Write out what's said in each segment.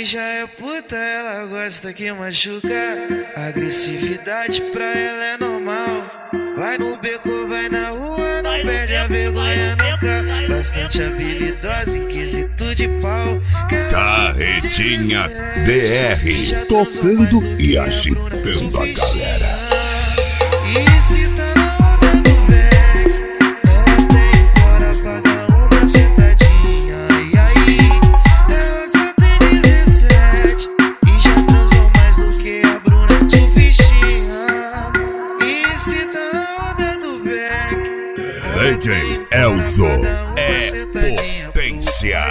já é puta, ela gosta que machuca. Agressividade pra ela é normal. Vai no beco, vai na rua, não perde a vergonha nunca. Bastante habilidosa em quesito de pau. Carretinha DR, tocando e agitando a galera. E se tá na onda do back, ela tem hora pra dar uma sentadinha. E aí, ela só tem 17 e já transou mais do que a Bruna Surfistinha. E se tá na onda do back, DJ Elzo é potência.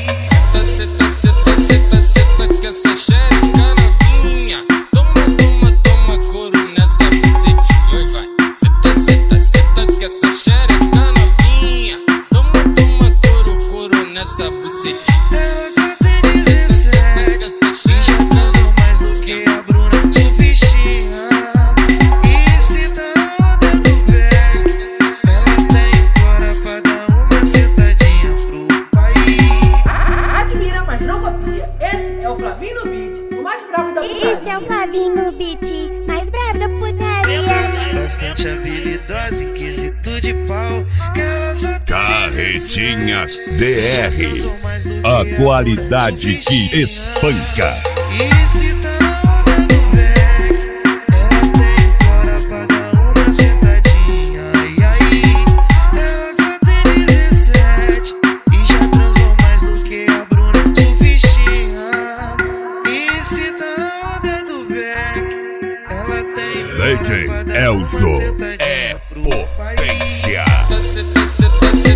Senta que essa xereca novinha. Toma couro nessa bucetinha. Vai. Senta que essa xereca novinha. Toma couro nessa bucetinha. Ela só tem 17 e já transou mais do que a Bruna Surfistinha. E se tá na onda do back, ela tem hora pra dar uma sentadinha pro país. Admira, mas não copia. Esse é o Flavinho no beat, o mais brabo da putaria. Esse é o Flavinho no beat, mais brabo da putaria. Bastante habilidosa em quesito de pau. Carretinha DR, a qualidade que espanca. E se tá na onda do back, ela tem hora pra dar uma sentadinha. E aí, ela só tem 17 e já transou mais do que a Bruna Surfistinha. E se tá na onda do back, ela tem DJ Elzo é potência. Senta